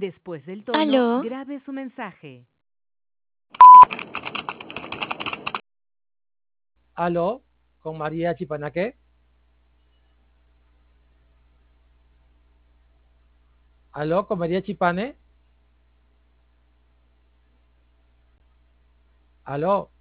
Después del tono, Aló, grabe su mensaje. Aló, con María Chipanaque. Aló, con María Chipane. Aló.